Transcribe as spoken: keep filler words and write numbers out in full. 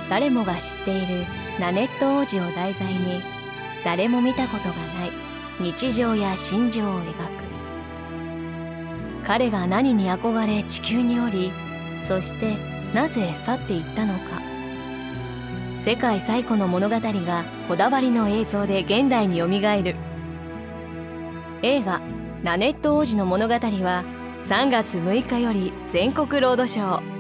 誰もが知っているナネット王子を題材に、誰も見たことがない日常や心情を描く。彼が何に憧れ地球に降り、そしてなぜ去っていったのか。世界最古の物語がこだわりの映像で現代によみがえる。映画「ナネット王子の物語」はさんがつむいかより全国ロードショー。